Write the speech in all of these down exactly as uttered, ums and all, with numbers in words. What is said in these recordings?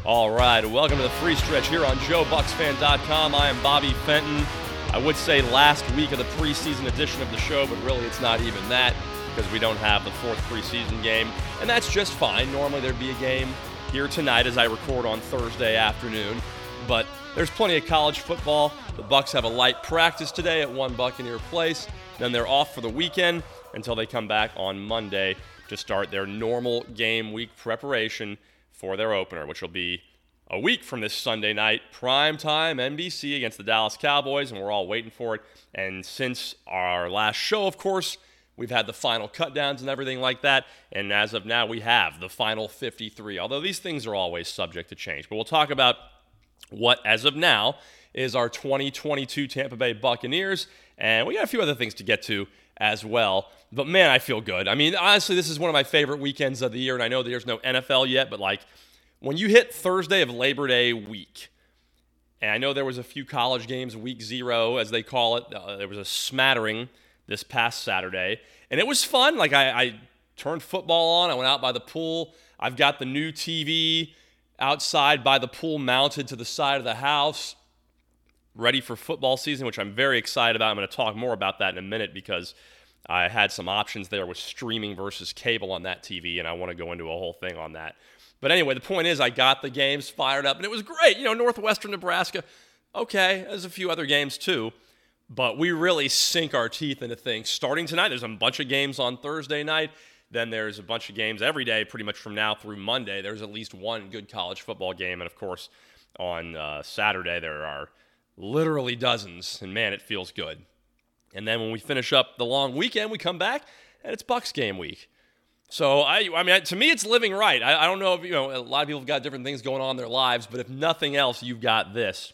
All right, welcome to the free stretch here on Joe Bucks Fan dot com. I am Bobby Fenton. I would say last week of the preseason edition of the show, but really it's not even that because we don't have the fourth preseason game, and that's just fine. Normally there'd be a game here tonight as I record on Thursday afternoon, but there's plenty of college football. The Bucks have a light practice today at One Buccaneer Place. Then they're off for the weekend until they come back on Monday to start their normal game week preparation for their opener, which will be a week from this Sunday night, primetime N B C against the Dallas Cowboys, and we're all waiting for it. And since our last show, of course, we've had the final cutdowns and everything like that, and as of now, we have the final fifty-three, although these things are always subject to change. But we'll talk about what, as of now, is our twenty twenty-two Tampa Bay Buccaneers, and we got a few other things to get to as well. But man, I feel good. I mean, honestly, this is one of my favorite weekends of the year, and I know there's no N F L yet, but like when you hit Thursday of Labor Day week, and I know there was a few college games, week zero, as they call it. Uh, there was a smattering this past Saturday, and it was fun. Like I, I turned football on. I went out by the pool. I've got the new T V outside by the pool mounted to the side of the house, ready for football season, which I'm very excited about. I'm going to talk more about that in a minute because I had some options there with streaming versus cable on that T V, and I want to go into a whole thing on that. But anyway, the point is I got the games fired up, and it was great. You know, Northwestern Nebraska, okay, there's a few other games too, but we really sink our teeth into things. Starting tonight, there's a bunch of games on Thursday night. Then there's a bunch of games every day, pretty much from now through Monday. There's at least one good college football game, and of course, on uh, Saturday there are literally dozens, and man, it feels good. And then when we finish up the long weekend, we come back, and it's Bucks game week. So, I I mean, to me, it's living right. I, I don't know if, you know, a lot of people have got different things going on in their lives, but if nothing else, you've got this.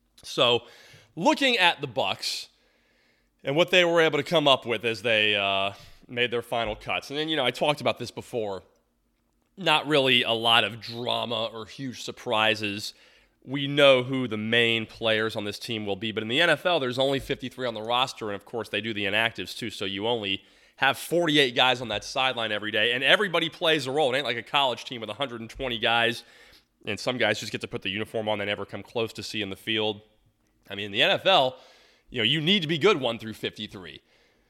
So, looking at the Bucks and what they were able to come up with as they uh, made their final cuts. And then, you know, I talked about this before. Not really a lot of drama or huge surprises. We know who the main players on this team will be, but in the N F L, there's only fifty-three on the roster, and of course, they do the inactives too, so you only have forty-eight guys on that sideline every day, and everybody plays a role. It ain't like a college team with one hundred twenty guys, and some guys just get to put the uniform on they never come close to seeing the field. I mean, in the N F L, you know, you need to be good one through fifty-three.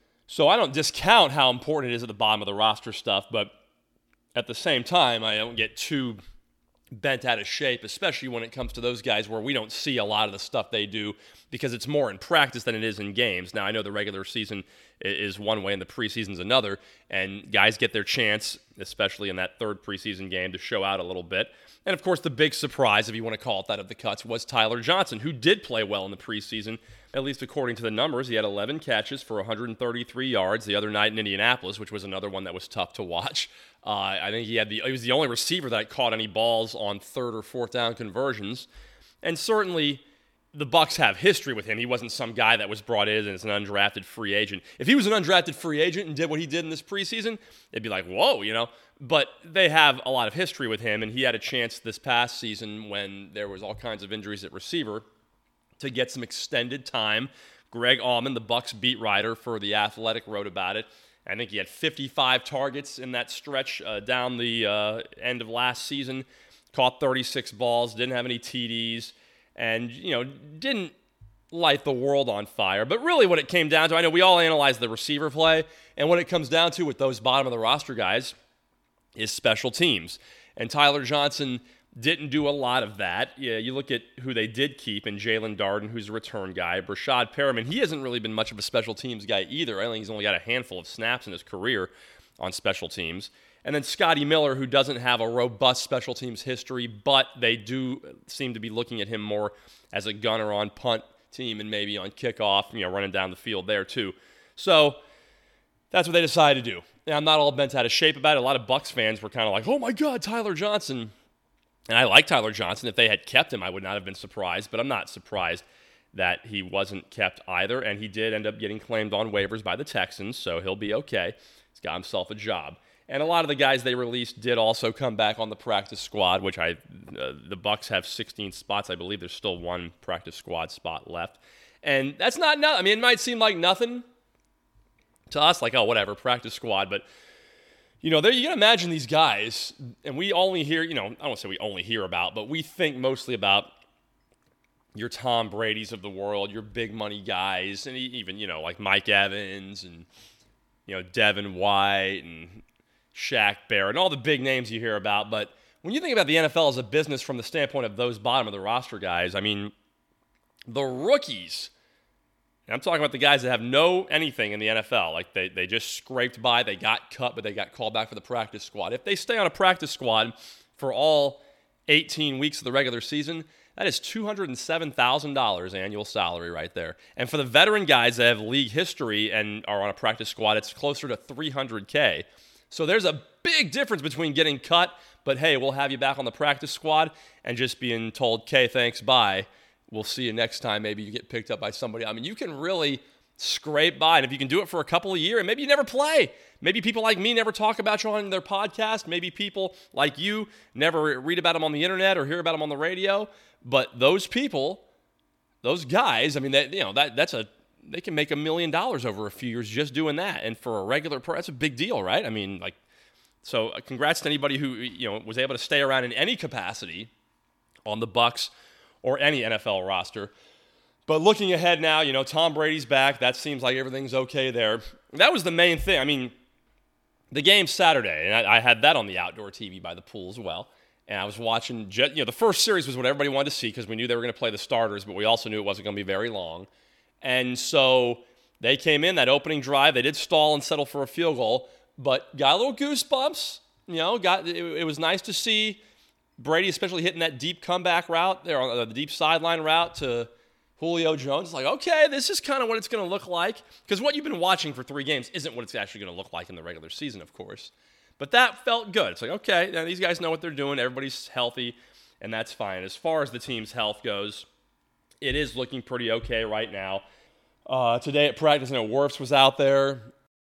So I don't discount how important it is at the bottom of the roster stuff, but at the same time, I don't get too bent out of shape, especially when it comes to those guys where we don't see a lot of the stuff they do because it's more in practice than it is in games. Now, I know the regular season is one way and the preseason's another, and guys get their chance, especially in that third preseason game, to show out a little bit. And, of course, the big surprise, if you want to call it that, of the cuts was Tyler Johnson, who did play well in the preseason, at least according to the numbers. He had eleven catches for one hundred thirty-three yards the other night in Indianapolis, which was another one that was tough to watch. Uh, I think he had the he was the only receiver that caught any balls on third or fourth down conversions. And certainly the Bucks have history with him. He wasn't some guy that was brought in as an undrafted free agent. If he was an undrafted free agent and did what he did in this preseason, it'd be like, whoa, you know. But they have a lot of history with him, and he had a chance this past season when there was all kinds of injuries at receiver to get some extended time. Greg Auman, the Bucks beat writer for The Athletic, wrote about it. I think he had fifty-five targets in that stretch uh, down the uh, end of last season, caught thirty-six balls, didn't have any T Ds, and, you know, didn't light the world on fire. But really what it came down to, I know we all analyze the receiver play, and what it comes down to with those bottom of the roster guys is special teams. And Tyler Johnson didn't do a lot of that. Yeah, you look at who they did keep in Jalen Darden, who's a return guy. Brashad Perriman, he hasn't really been much of a special teams guy either. I think he's only got a handful of snaps in his career on special teams. And then Scotty Miller, who doesn't have a robust special teams history, but they do seem to be looking at him more as a gunner on punt team and maybe on kickoff, you know, running down the field there too. So that's what they decided to do. And I'm not all bent out of shape about it. A lot of Bucks fans were kind of like, oh my God, Tyler Johnson. And I like Tyler Johnson. If they had kept him, I would not have been surprised, but I'm not surprised that he wasn't kept either. And he did end up getting claimed on waivers by the Texans, so he'll be okay. He's got himself a job. And a lot of the guys they released did also come back on the practice squad, which I, uh, the Bucks have sixteen spots. I believe there's still one practice squad spot left. And that's not nothing. I mean, it might seem like nothing to us, like, oh, whatever, practice squad. But You know, there you can imagine these guys, and we only hear, you know, I don't say we only hear about, but we think mostly about your Tom Brady's of the world, your big money guys, and even, you know, like Mike Evans and, you know, Devin White and Shaq Barrett and all the big names you hear about. But when you think about the N F L as a business from the standpoint of those bottom of the roster guys, I mean, the rookies, and I'm talking about the guys that have no anything in the N F L. Like, they, they just scraped by, they got cut, but they got called back for the practice squad. If they stay on a practice squad for all eighteen weeks of the regular season, that is two hundred seven thousand dollars annual salary right there. And for the veteran guys that have league history and are on a practice squad, it's closer to three hundred K. So there's a big difference between getting cut, but hey, we'll have you back on the practice squad, and just being told, okay, thanks, bye. We'll see you next time. Maybe you get picked up by somebody. I mean, you can really scrape by. And if you can do it for a couple of years, and maybe you never play. Maybe people like me never talk about you on their podcast. Maybe people like you never read about them on the internet or hear about them on the radio. But those people, those guys, I mean, they, you know, that that's a they can make a million dollars over a few years just doing that. And for a regular pro, that's a big deal, right? I mean, like, so uh, congrats to anybody who, you know, was able to stay around in any capacity on the Bucs or any N F L roster. But looking ahead now, you know, Tom Brady's back. That seems like everything's okay there. That was the main thing. I mean, the game Saturday, and I, I had that on the outdoor T V by the pool as well. And I was watching, you know, the first series was what everybody wanted to see because we knew they were going to play the starters, but we also knew it wasn't going to be very long. And so they came in, that opening drive, they did stall and settle for a field goal, but got a little goosebumps. You know, got it, it was nice to see Brady, especially hitting that deep comeback route there, on the deep sideline route to Julio Jones. It's like, okay, this is kind of what it's going to look like. Because what you've been watching for three games isn't what it's actually going to look like in the regular season, of course. But that felt good. It's like, okay, now these guys know what they're doing. Everybody's healthy, and that's fine. As far as the team's health goes, it is looking pretty okay right now. Uh, today at practice, you know, Wirfs was out there.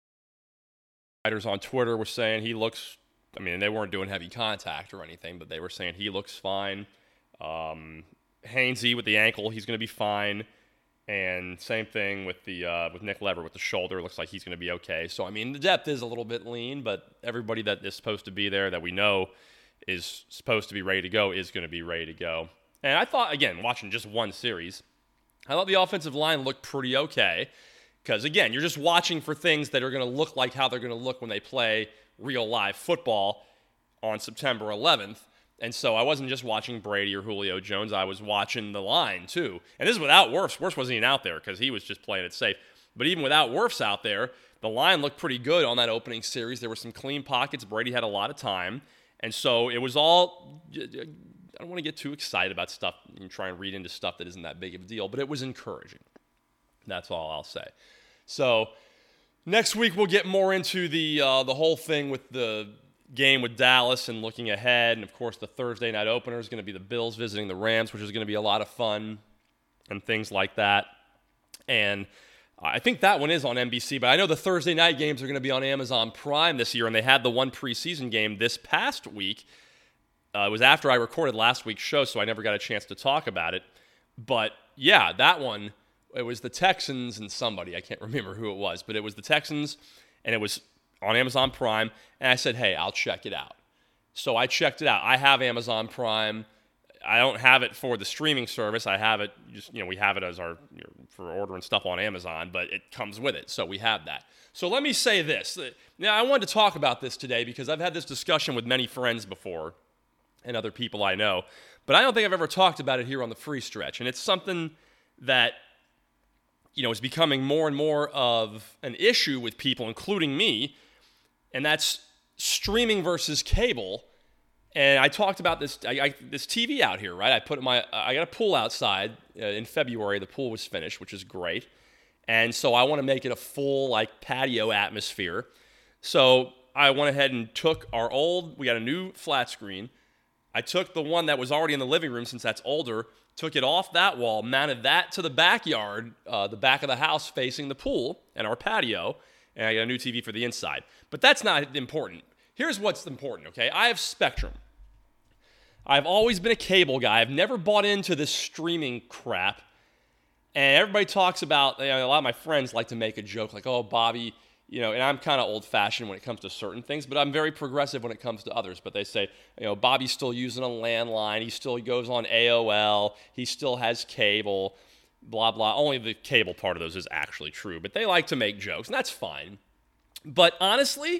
Writers on Twitter were saying he looks, I mean, they weren't doing heavy contact or anything, but they were saying he looks fine. Um, Hainsey with the ankle, he's going to be fine. And same thing with the uh, with Nick Lever with the shoulder. Looks like he's going to be okay. So, I mean, the depth is a little bit lean, but everybody that is supposed to be there that we know is supposed to be ready to go is going to be ready to go. And I thought, again, watching just one series, I thought the offensive line looked pretty okay. Because, again, you're just watching for things that are going to look like how they're going to look when they play real live football on September eleventh. And so I wasn't just watching Brady or Julio Jones. I was watching the line, too. And this is without Wirfs. Wirfs wasn't even out there because he was just playing it safe. But even without Wirfs out there, the line looked pretty good on that opening series. There were some clean pockets. Brady had a lot of time. And so it was all – I don't want to get too excited about stuff and try and read into stuff that isn't that big of a deal. But it was encouraging. That's all I'll say. So next week we'll get more into the uh, the whole thing with the – game with Dallas and looking ahead. And, of course, the Thursday night opener is going to be the Bills visiting the Rams, which is going to be a lot of fun and things like that. And I think that one is on N B C, but I know the Thursday night games are going to be on Amazon Prime this year, and they had the one preseason game this past week. Uh, it was after I recorded last week's show, so I never got a chance to talk about it. But, yeah, that one, it was the Texans and somebody. I can't remember who it was, but it was the Texans, and it was on Amazon Prime, and I said, hey, I'll check it out. So I checked it out. I have Amazon Prime. I don't have it for the streaming service. I have it, just, you know, we have it as our, you know, for ordering stuff on Amazon, but it comes with it, so we have that. So let me say this. Now, I wanted to talk about this today because I've had this discussion with many friends before and other people I know, but I don't think I've ever talked about it here on the Free Stretch, and it's something that, you know, is becoming more and more of an issue with people, including me, and that's streaming versus cable. And I talked about this I, I, this T V out here, right? I put my I got a pool outside uh, in February. The pool was finished, which is great. And so I want to make it a full like patio atmosphere. So I went ahead and took our old, we got a new flat screen. I took the one that was already in the living room since that's older, took it off that wall, mounted that to the backyard, uh, the back of the house facing the pool and our patio, and I got a new T V for the inside. But that's not important. Here's what's important, okay? I have Spectrum. I've always been a cable guy. I've never bought into this streaming crap. And everybody talks about, you know, a lot of my friends like to make a joke like, oh, Bobby, you know, and I'm kind of old-fashioned when it comes to certain things, but I'm very progressive when it comes to others. But they say, you know, Bobby's still using a landline. He still goes on A O L. He still has cable, blah, blah. Only the cable part of those is actually true. But they like to make jokes, and that's fine. But honestly,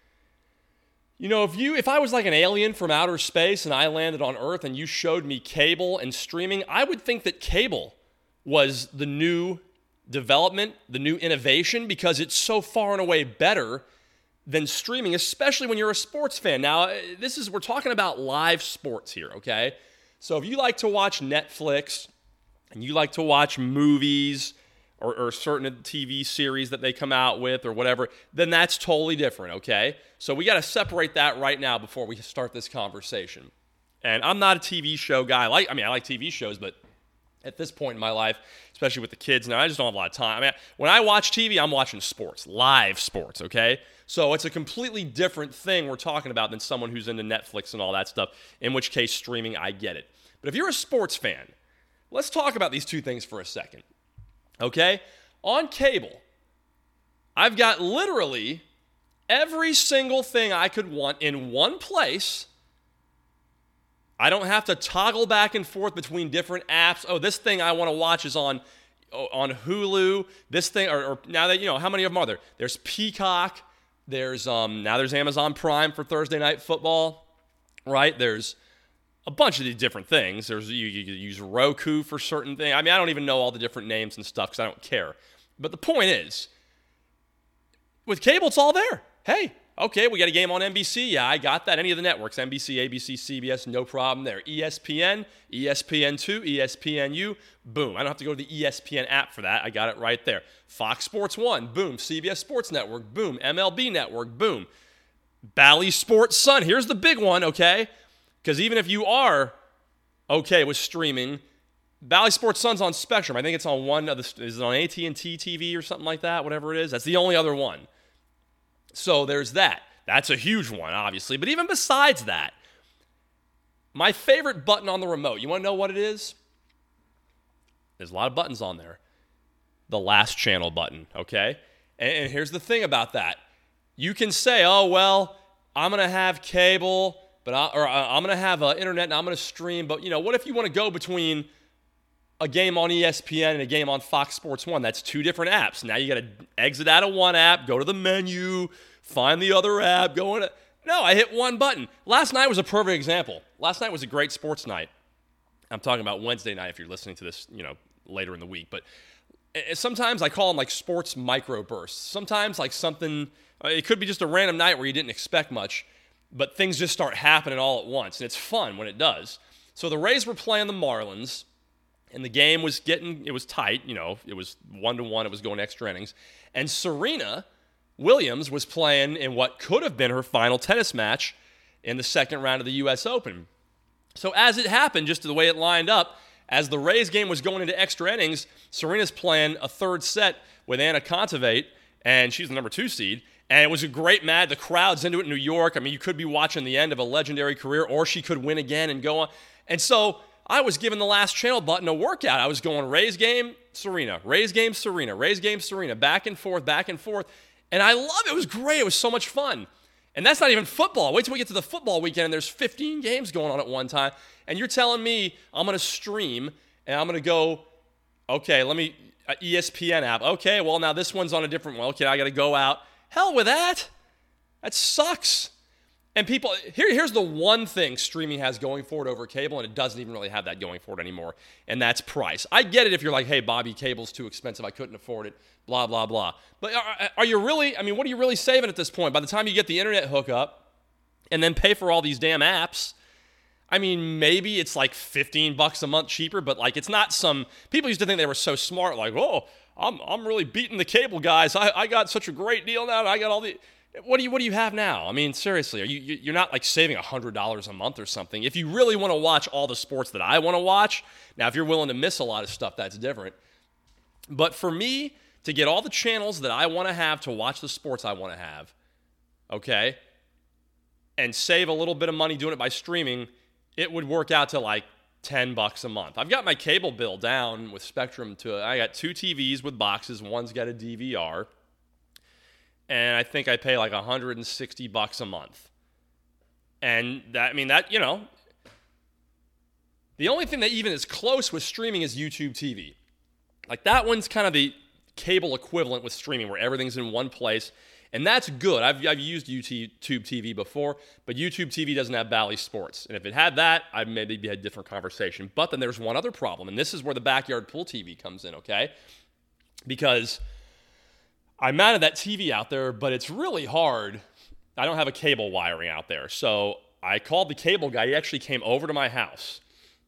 you know, if you if I was like an alien from outer space and I landed on Earth and you showed me cable and streaming, I would think that cable was the new development, the new innovation, because it's so far and away better than streaming, especially when you're a sports fan. Now, this is we're talking about live sports here, okay? So if you like to watch Netflix and you like to watch movies or, or certain T V series that they come out with or whatever, then that's totally different, okay? So we got to separate that right now before we start this conversation. And I'm not a T V show guy. I like, I mean, I like T V shows, but at this point in my life, especially with the kids now, I just don't have a lot of time. I mean, when I watch T V, I'm watching sports, live sports, okay? So it's a completely different thing we're talking about than someone who's into Netflix and all that stuff, in which case streaming, I get it. But if you're a sports fan, let's talk about these two things for a second, okay? On cable, I've got literally every single thing I could want in one place. I don't have to toggle back and forth between different apps. Oh, this thing I want to watch is on on Hulu. This thing, or, or now that, you know, how many of them are there? There's Peacock. There's um now there's Amazon Prime for Thursday Night Football, right? There's a bunch of these different things. There's you, you use Roku for certain things. I mean, I don't even know all the different names and stuff because I don't care. But the point is, with cable, it's all there. Hey, okay, we got a game on N B C. Yeah, I got that. Any of the networks, N B C, A B C, C B S, no problem there. E S P N, E S P N two, E S P N U, boom. I don't have to go to the E S P N app for that. I got it right there. Fox Sports one, boom. C B S Sports Network, boom. M L B Network, boom. Bally Sports Sun, here's the big one, okay? Because even if you are okay with streaming, Bally Sports Sun's on Spectrum. I think it's on one of the, is it on A T and T T V or something like that, whatever it is? That's the only other one. So there's that. That's a huge one, obviously. But even besides that, my favorite button on the remote, you want to know what it is? There's a lot of buttons on there. The last channel button, okay? And, and here's the thing about that. You can say, oh, well, I'm going to have cable, but I, or I'm going to have uh, internet and I'm going to stream. But, you know, what if you want to go between a game on E S P N and a game on Fox Sports one? That's two different apps. Now you got to exit out of one app, go to the menu, find the other app, go in. No, I hit one button. Last night was a perfect example. Last night was a great sports night. I'm talking about Wednesday night if you're listening to this, you know, later in the week. But sometimes I call them like sports microbursts. Sometimes like something, it could be just a random night where you didn't expect much, but things just start happening all at once. And it's fun when it does. So the Rays were playing the Marlins. And the game was getting, it was tight, you know, it was one to one, it was going extra innings. And Serena Williams was playing in what could have been her final tennis match in the second round of the U S Open. So as it happened, just the way it lined up, as the Rays game was going into extra innings, Serena's playing a third set with Anna Kontaveit, and she's the number two seed. And it was a great match. The crowd's into it in New York. I mean, you could be watching the end of a legendary career, or she could win again and go on. And so I was giving the last channel button a workout. I was going Rays game, Serena, Rays game, Serena, Rays game, Serena, back and forth, back and forth. And I love it. It was great. It was so much fun. And that's not even football. Wait till we get to the football weekend and there's fifteen games going on at one time. And you're telling me I'm going to stream and I'm going to go, okay, let me, uh, E S P N app. Okay, well, now this one's on a different one. Okay, I got to go out. Hell with that. That sucks. And people, here, here's the one thing streaming has going for it over cable, and it doesn't even really have that going for it anymore, and that's price. I get it if you're like, hey, Bobby, cable's too expensive, I couldn't afford it, blah, blah, blah. But are, are you really, I mean, what are you really saving at this point? By the time you get the internet hookup and then pay for all these damn apps, I mean, maybe it's like fifteen bucks a month cheaper, but like it's not some, people used to think they were so smart, like, oh, I'm I'm really beating the cable guys. I, I got such a great deal now, and I got all the... What do you what do you have now? I mean, seriously, are you you're not like saving one hundred dollars a month or something. If you really want to watch all the sports that I want to watch, now if you're willing to miss a lot of stuff, that's different. But for me to get all the channels that I want to have to watch the sports I want to have, okay, and save a little bit of money doing it by streaming, it would work out to like ten bucks a month. I've got my cable bill down with Spectrum to I got two T Vs with boxes, one's got a D V R. and I think I pay like one hundred sixty bucks a month. And that, I mean, that, you know, the only thing that even is close with streaming is YouTube T V. Like, that one's kind of the cable equivalent with streaming, where everything's in one place. And that's good. I've, I've used YouTube T V before, but YouTube T V doesn't have Bally Sports. And if it had that, I'd maybe had a different conversation. But then there's one other problem, and this is where the backyard pool T V comes in, okay? Because I mounted that T V out there, but it's really hard. I don't have a cable wiring out there. So I called the cable guy. He actually came over to my house,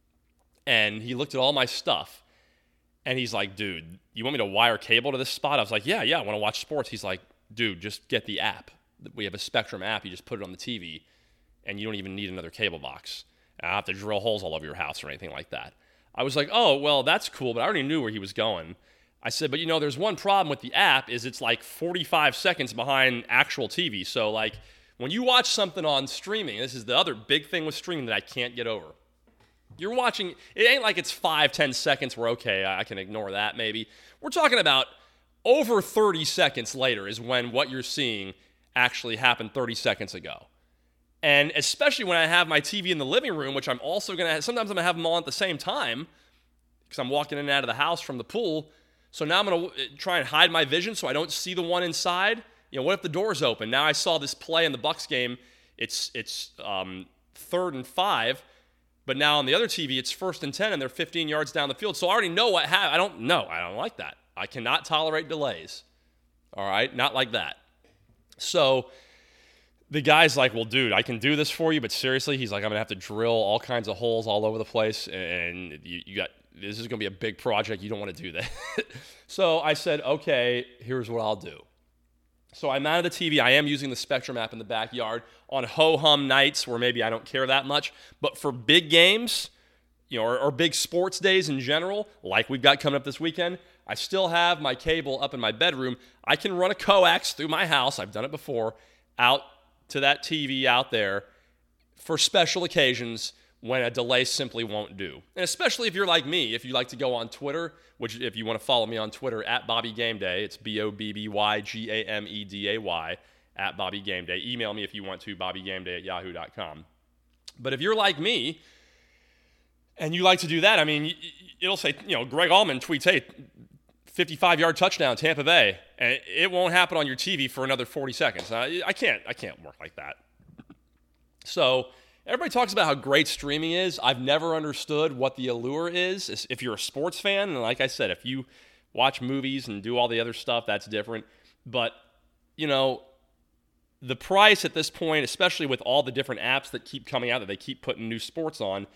and he looked at all my stuff. And he's like, dude, you want me to wire cable to this spot? I was like, yeah, yeah, I want to watch sports. He's like, dude, just get the app. We have a Spectrum app. You just put it on the T V, and you don't even need another cable box. I don't have to drill holes all over your house or anything like that. I was like, oh, well, that's cool, but I already knew where he was going. I said, but, you know, there's one problem with the app is it's like forty-five seconds behind actual T V. So, like, when you watch something on streaming, this is the other big thing with streaming that I can't get over. You're watching, it ain't like it's five, ten seconds where, okay, I can ignore that maybe. We're talking about over thirty seconds later is when what you're seeing actually happened thirty seconds ago. And especially when I have my T V in the living room, which I'm also going to have, sometimes I'm going to have them all at the same time because I'm walking in and out of the house from the pool. So now I'm going to try and hide my vision so I don't see the one inside. You know, what if the door's open? Now I saw this play in the Bucs game. It's, it's um, third and five. But now on the other T V, it's first and ten, and they're fifteen yards down the field. So I already know what happened. I don't know. I don't like that. I cannot tolerate delays. All right? Not like that. So the guy's like, well, dude, I can do this for you, but seriously, he's like, I'm going to have to drill all kinds of holes all over the place, and you, you got, this is going to be a big project. You don't want to do that. So I said, okay, here's what I'll do. So I mounted the T V. I am using the Spectrum app in the backyard on ho-hum nights where maybe I don't care that much. But for big games, you know, or, or big sports days in general, like we've got coming up this weekend, I still have my cable up in my bedroom. I can run a coax through my house. I've done it before, out to that T V out there for special occasions when a delay simply won't do. And especially if you're like me, if you like to go on Twitter, which if you want to follow me on Twitter, at Bobby Game Day, it's B O B B Y G A M E D A Y, at Bobby Game Day. Email me if you want to, bobbygameday at yahoo dot com. But if you're like me, and you like to do that, I mean, it'll say, you know, Greg Allman tweets, hey, fifty-five-yard touchdown, Tampa Bay, and it won't happen on your T V for another forty seconds. I, I can't, I can't work like that. So everybody talks about how great streaming is. I've never understood what the allure is. If you're a sports fan, and like I said, if you watch movies and do all the other stuff, that's different. But, you know, the price at this point, especially with all the different apps that keep coming out that they keep putting new sports on,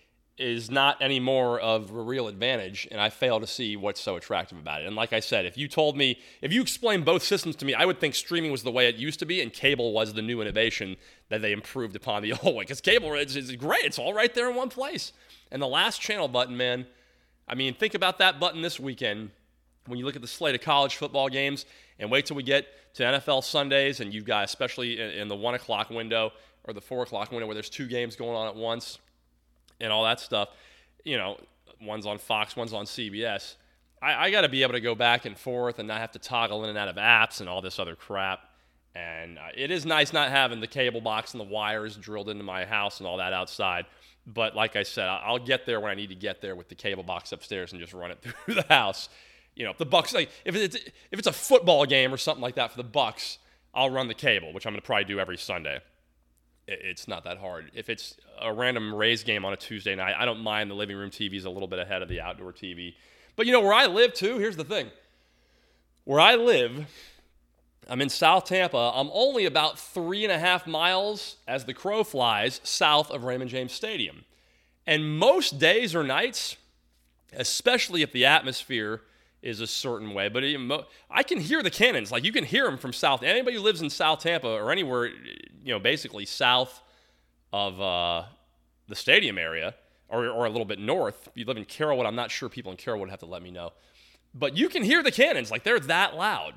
is not any more of a real advantage, and I fail to see what's so attractive about it. And like I said, if you told me, if you explained both systems to me, I would think streaming was the way it used to be, and cable was the new innovation that they improved upon the old way. Because cable is, is great. It's all right there in one place. And the last channel button, man, I mean, think about that button this weekend when you look at the slate of college football games, and wait till we get to N F L Sundays, and you've got, especially in, in the one o'clock window or the four o'clock window where there's two games going on at once, and all that stuff, you know, one's on Fox, one's on C B S. I, I got to be able to go back and forth and not have to toggle in and out of apps and all this other crap. And uh, it is nice not having the cable box and the wires drilled into my house and all that outside. But like I said, I'll get there when I need to get there with the cable box upstairs and just run it through the house. You know, if the Bucs, like if it's if it's a football game or something like that for the Bucs, I'll run the cable, which I'm going to probably do every Sunday. It's not that hard. If it's a random Rays game on a Tuesday night, I don't mind the living room T V's a little bit ahead of the outdoor T V. But, you know, where I live, too, here's the thing. Where I live, I'm in South Tampa. I'm only about three and a half miles, as the crow flies, south of Raymond James Stadium. And most days or nights, especially if the atmosphere is a certain way, but I can hear the cannons. Like, you can hear them from South. Anybody who lives in South Tampa or anywhere, you know, basically south of uh, the stadium area or, or a little bit north. If you live in Carrollwood, I'm not sure people in Carrollwood have to let me know. But you can hear the cannons. Like, they're that loud.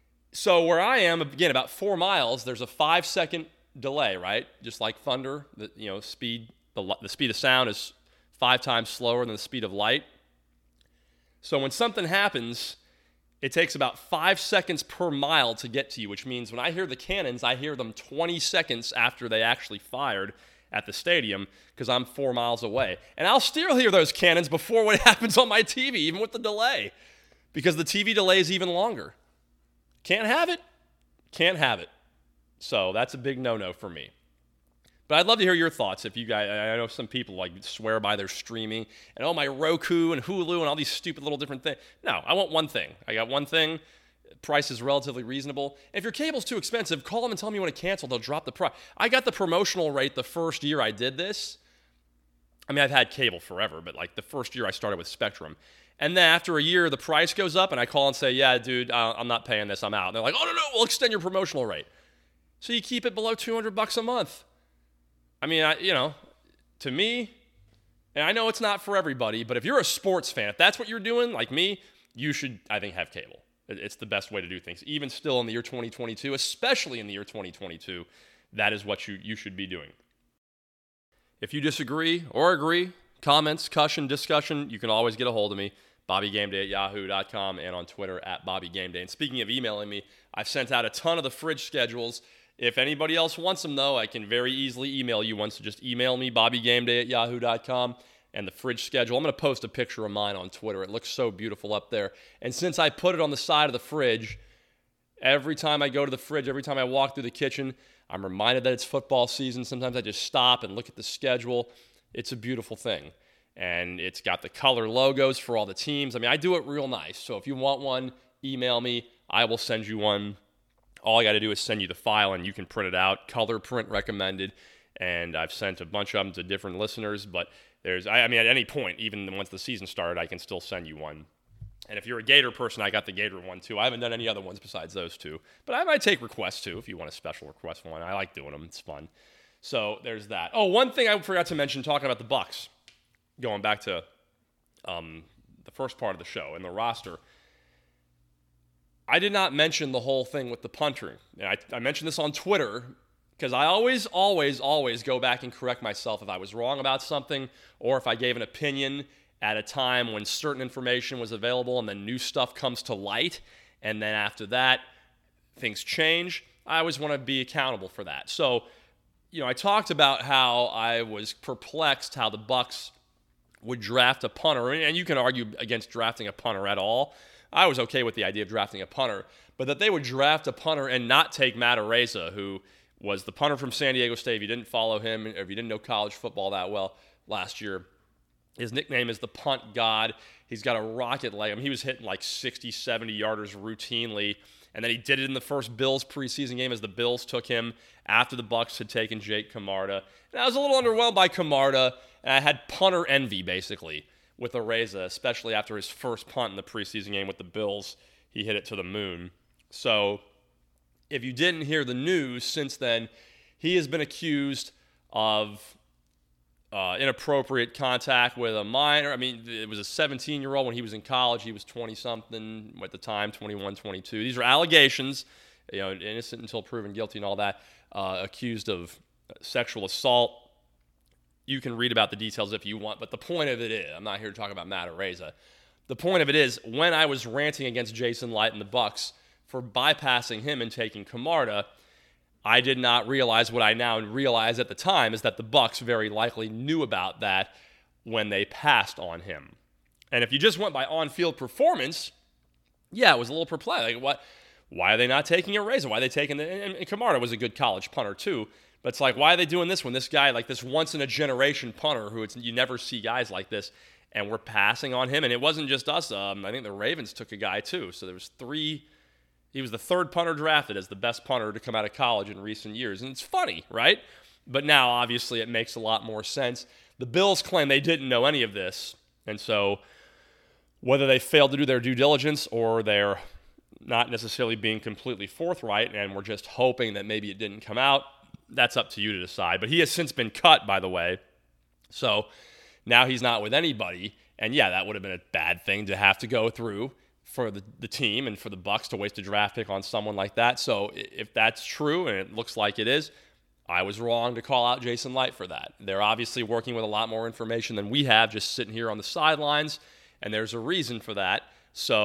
So where I am, again, about four miles, there's a five-second delay, right? Just like thunder, the, you know, speed, the, the speed of sound is five times slower than the speed of light. So when something happens, It takes about five seconds per mile to get to you, which means when I hear the cannons, I hear them twenty seconds after they actually fired at the stadium because I'm four miles away. And I'll still hear those cannons before what happens on my T V, even with the delay, because the T V delay is even longer. Can't have it. Can't have it. So that's a big no-no for me. But I'd love to hear your thoughts. If you guys, I know some people like swear by their streaming and oh, my Roku and Hulu and all these stupid little different things. No, I want one thing. I got one thing. Price is relatively reasonable. If your cable's too expensive, call them and tell them you want to cancel. They'll drop the price. I got the promotional rate the first year I did this. I mean, I've had cable forever, but like the first year I started with Spectrum. And then after a year, the price goes up, and I call and say, yeah, dude, uh, I'm not paying this. I'm out. And they're like, oh, no, no, we'll extend your promotional rate. So you keep it below two hundred bucks a month. I mean, I, you know, to me, and I know it's not for everybody, but if you're a sports fan, if that's what you're doing, like me, you should, I think, have cable. It's the best way to do things. Even still in the year twenty twenty-two, especially in the year twenty twenty-two, that is what you, you should be doing. If you disagree or agree, comments, cushion, discussion, you can always get a hold of me. Bobby Game Day at yahoo dot com and on Twitter at Bobby Game Day. And speaking of emailing me, I've sent out a ton of the fridge schedules. If anybody else wants them, though, I can very easily email you one. So just email me, Bobby Game Day at yahoo dot com, and the fridge schedule. I'm going to post a picture of mine on Twitter. It looks so beautiful up there. And since I put it on the side of the fridge, every time I go to the fridge, every time I walk through the kitchen, I'm reminded that it's football season. Sometimes I just stop and look at the schedule. It's a beautiful thing. And it's got the color logos for all the teams. I mean, I do it real nice. So if you want one, email me. I will send you one. All I got to do is send you the file, and you can print it out. Color print recommended. And I've sent a bunch of them to different listeners. But there's, I, I mean, at any point, even once the season started, I can still send you one. And if you're a Gator person, I got the Gator one too. I haven't done any other ones besides those two. But I might take requests too if you want a special request one. I like doing them. It's fun. So there's that. Oh, one thing I forgot to mention talking about the Bucs. Going back to um, the first part of the show and the roster, I did not mention the whole thing with the punter. And I, I mentioned this on Twitter because I always, always, always go back and correct myself if I was wrong about something or if I gave an opinion at a time when certain information was available and then new stuff comes to light. And then after that, things change. I always want to be accountable for that. So, you know, I talked about how I was perplexed how the Bucs would draft a punter, and you can argue against drafting a punter at all. I was okay with the idea of drafting a punter, but that they would draft a punter and not take Matt Araiza, who was the punter from San Diego State. If you didn't follow him, or if you didn't know college football that well last year, his nickname is the Punt God. He's got a rocket leg. I mean, he was hitting like sixty, seventy yarders routinely, and then he did it in the first Bills preseason game as the Bills took him after the Bucs had taken Jake Camarda. And I was a little underwhelmed by Camarda, and I had punter envy, basically, with Araiza, especially after his first punt in the preseason game with the Bills. He hit it to the moon. So if you didn't hear the news since then, he has been accused of uh, inappropriate contact with a minor. I mean, it was a seventeen-year-old when he was in college. He was twenty-something at the time, twenty-one, twenty-two. These are allegations, you know, innocent until proven guilty and all that, uh, accused of sexual assault. You can read about the details if you want, but the point of it is, I'm not here to talk about Matt Araiza. The point of it is, when I was ranting against Jason Light and the Bucs for bypassing him and taking Camarda, I did not realize what I now realize at the time is that the Bucs very likely knew about that when they passed on him. And if you just went by on-field performance, yeah, it was a little perplexing. Like, what? Why are they not taking Araiza? Why are they taking the? And, and Camarda was a good college punter too. But it's like, why are they doing this when this guy, like this once-in-a-generation punter who it's, you never see guys like this, and we're passing on him? And it wasn't just us. Um, I think the Ravens took a guy too. So there was three. He was the third punter drafted as the best punter to come out of college in recent years. And it's funny, right? But now, obviously, it makes a lot more sense. The Bills claim they didn't know any of this. And so whether they failed to do their due diligence or they're not necessarily being completely forthright and we're just hoping that maybe it didn't come out, that's up to you to decide. But he has since been cut, by the way. So now he's not with anybody. And yeah, that would have been a bad thing to have to go through for the, the team and for the Bucs to waste a draft pick on someone like that. So if that's true, and it looks like it is, I was wrong to call out Jason Light for that. They're obviously working with a lot more information than we have, just sitting here on the sidelines, and there's a reason for that. So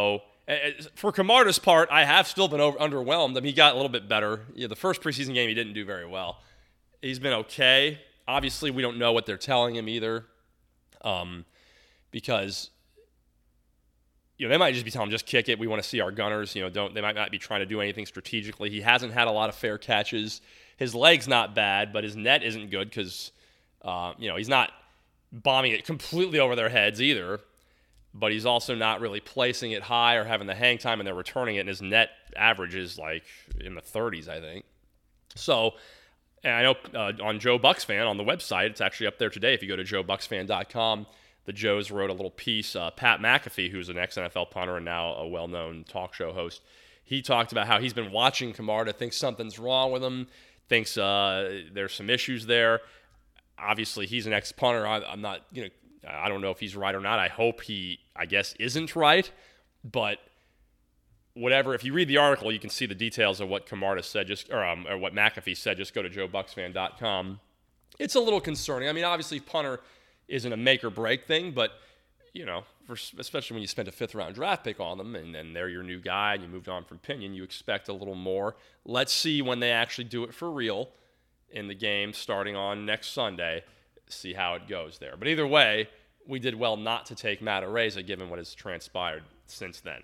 for Camarda's part, I have still been over, underwhelmed. I mean, he got a little bit better. Yeah, the first preseason game, he didn't do very well. He's been okay. Obviously, we don't know what they're telling him either, um, because you know they might just be telling him just kick it. We want to see our gunners. You know, don't they might not be trying to do anything strategically. He hasn't had a lot of fair catches. His leg's not bad, but his net isn't good because uh, you know he's not bombing it completely over their heads either. But he's also not really placing it high or having the hang time, and they're returning it, and his net average is like in the thirties, I think. So, and I know uh, on Joe Bucks Fan, on the website, it's actually up there today. If you go to joe bucks fan dot com, the Joes wrote a little piece. Uh, Pat McAfee, who's an ex-N F L punter and now a well-known talk show host, he talked about how he's been watching Camarda, thinks something's wrong with him, thinks uh, there's some issues there. Obviously, he's an ex-punter. I, I'm not, you know, I don't know if he's right or not. I hope he, I guess, isn't right. But whatever, if you read the article, you can see the details of what Camarda said, just or, um, or what McAfee said. Just go to joe bucks fan dot com. It's a little concerning. I mean, obviously, punter isn't a make or break thing, but you know, for, especially when you spent a fifth round draft pick on them, and then they're your new guy, and you moved on from Pinion, you expect a little more. Let's see when they actually do it for real in the game starting on next Sunday. See how it goes there. But either way, we did well not to take Matt Araiza given what has transpired since then.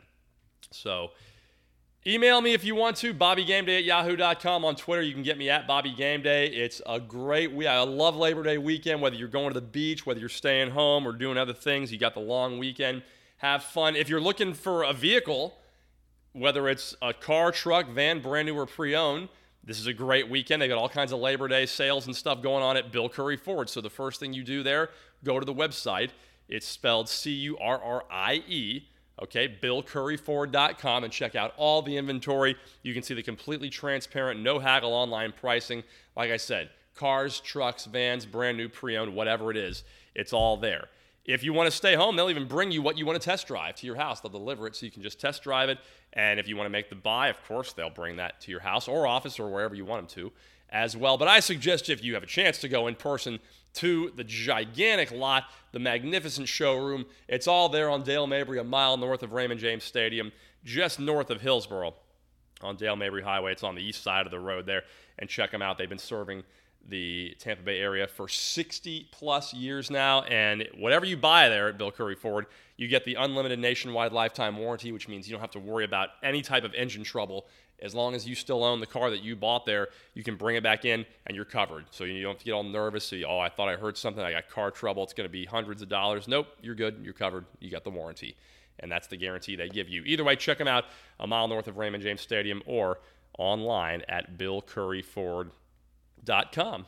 So email me if you want to, bobby game day at yahoo dot com. On Twitter, you can get me at Bobby Game Day. It's a great week. I love Labor Day weekend, whether you're going to the beach, whether you're staying home or doing other things. You got the long weekend. Have fun. If you're looking for a vehicle, whether it's a car, truck, van, brand new or pre-owned, this is a great weekend. They got all kinds of Labor Day sales and stuff going on at Bill Curry Ford. So the first thing you do there, go to the website. It's spelled C U R R I E, okay, bill curry ford dot com, and check out all the inventory. You can see the completely transparent, no haggle online pricing. Like I said, cars, trucks, vans, brand new, pre-owned, whatever it is, it's all there. If you want to stay home, they'll even bring you what you want to test drive to your house. They'll deliver it so you can just test drive it. And if you want to make the buy, of course, they'll bring that to your house or office or wherever you want them to as well. But I suggest if you have a chance to go in person to the gigantic lot, the magnificent showroom, it's all there on Dale Mabry, a mile north of Raymond James Stadium, just north of Hillsboro on Dale Mabry Highway. It's on the east side of the road there. And check them out. They've been serving the Tampa Bay area for sixty plus years now, and whatever you buy there at Bill Curry Ford, you get the unlimited nationwide lifetime warranty, which means you don't have to worry about any type of engine trouble. As long as you still own the car that you bought there, you can bring it back in and you're covered. So you don't have to get all nervous. So you, oh, I thought I heard something. I got car trouble. It's going to be hundreds of dollars. Nope, you're good. You're covered. You got the warranty, and that's the guarantee they give you. Either way, check them out a mile north of Raymond James Stadium or online at bill curry ford dot com.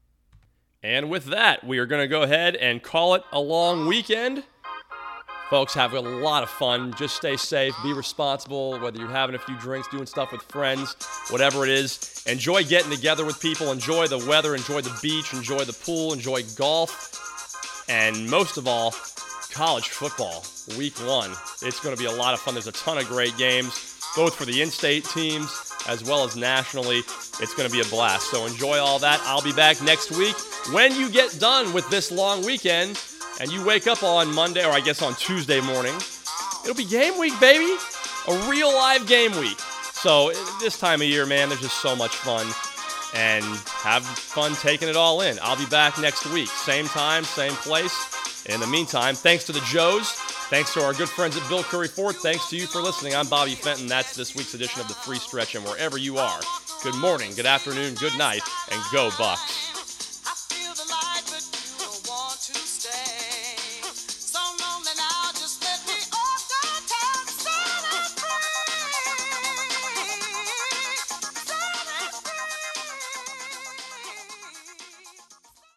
And with that, we are going to go ahead and call it a long weekend. Folks, have a lot of fun. Just stay safe, be responsible, whether you're having a few drinks, doing stuff with friends, whatever it is. Enjoy getting together with people. Enjoy the weather. Enjoy the beach. Enjoy the pool. Enjoy golf. And most of all, college football, week one. It's going to be a lot of fun. There's a ton of great games, both for the in-state teams as well as nationally. It's going to be a blast. So enjoy all that. I'll be back next week. When you get done with this long weekend and you wake up on Monday, or I guess on Tuesday morning, it'll be game week, baby. A real live game week. So this time of year, man, there's just so much fun. And have fun taking it all in. I'll be back next week. Same time, same place. In the meantime, thanks to the Joes. Thanks to our good friends at Bill Curry Ford. Thanks to you for listening. I'm Bobby Fenton. That's this week's edition of The Free Stretch. And wherever you are, good morning, good afternoon, good night, and go Bucks. I feel the light, but you don't want to stay.